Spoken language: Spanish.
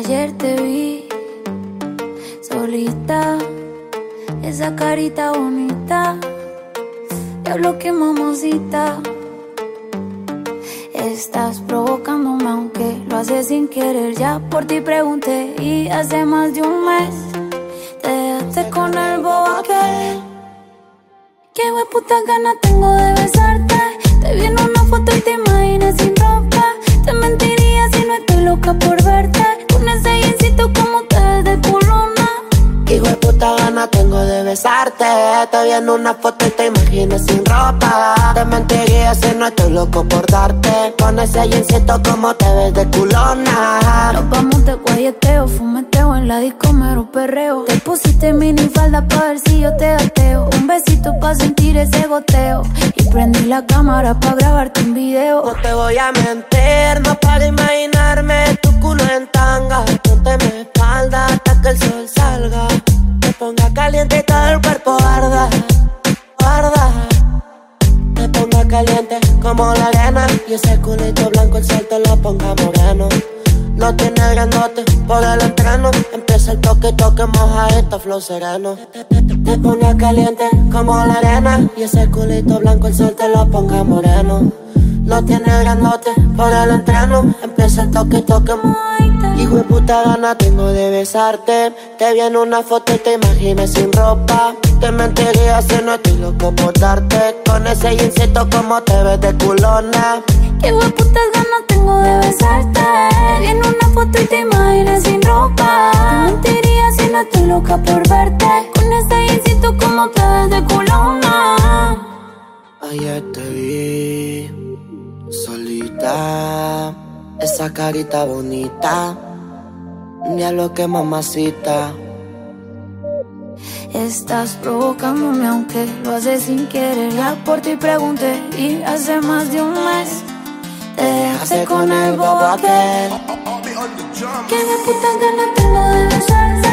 Ayer te vi solita, esa carita bonita. Diablo, qué mamacita. Estás provocándome aunque lo haces sin querer. Ya por ti pregunté y hace más de un mes te dejaste con el bobo aquel. Qué hueputa gana tengo de besarte. Te vi en una foto y te imaginas sin ropa. Te mentiría si no estoy loca por verte. Con ese jeansito como te ves de culona. Qué hueputa gana tengo de besarte. Te vi en una foto y te imaginas sin ropa. Te mentiría si no estoy loco por darte. Con ese jeansito como te ves de culona. Nos vamos de guayeteo, fumeteo en la disco mero perreo. Te pusiste minifalda pa' ver si yo te gateo. Un besito pa' sentir ese goteo. Y prendí la cámara pa' grabarte un video. No te voy a mentir, no para imaginarme tu culo en tanga. Ponte mi espalda hasta que el sol salga. Te ponga caliente y todo el cuerpo arda, arda. Te ponga caliente como la arena. Y ese culito blanco el sol te lo ponga moreno. No tiene grandote por el entreno. Empieza el toque, toque, mojadito, flow sereno. Te ponga caliente como la arena. Y ese culito blanco el sol te lo ponga moreno. No tiene grandote por el entreno. Empieza el toque, toque, hijo de puta gana tengo de besarte. Te vi en una foto y te imaginas sin ropa. Te mentiría si no estoy loco por darte. Con ese jeansito como te ves de culona. Qué hueputas ganas tengo de besarte. Te vi en una foto y te imaginas sin ropa. Te mentiría si no estoy loca por verte. Con ese jeansito como te ves de culona. Ayer te vi solita, esa carita bonita. Diablo, qué mamacita. Estás provocándome aunque lo haces sin querer. Ya por ti pregunté y hace más de un mes te dejaste con el bobo aquel. Qué de putas ganas tengo de besarte.